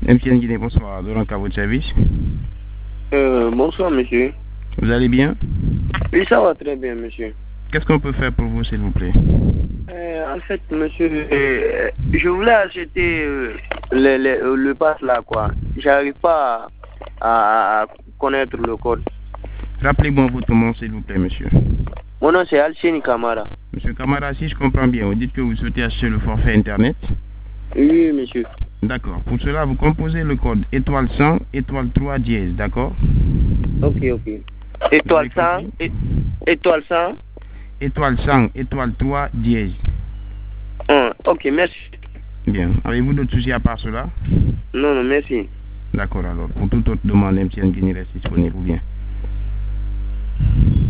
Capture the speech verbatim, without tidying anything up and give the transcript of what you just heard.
M T N Guinée, bonsoir. Donc, à votre service. Euh, bonsoir, monsieur. Vous allez bien? Oui, ça va très bien, monsieur. Qu'est-ce qu'on peut faire pour vous, s'il vous plaît? Euh, en fait, monsieur, euh, je voulais acheter euh, le, le, le pass là, quoi. J'arrive pas à, à connaître le code. Rappelez-moi votre nom, s'il vous plaît, monsieur. Mon nom, c'est Alchini Kamara. Monsieur Kamara, si je comprends bien, vous dites que vous souhaitez acheter le forfait Internet? Oui, monsieur. D'accord. Pour cela, vous composez le code étoile cent, étoile trois dièse, d'accord? Ok, ok. Étoile cent, é, étoile cent. Étoile cent, étoile trois dièse. Hum, ok, merci. Bien. Avez-vous d'autres soucis à part cela? Non, non, merci. D'accord, alors. Pour toute autre demande, M T N Guinée reste disponible ou bien?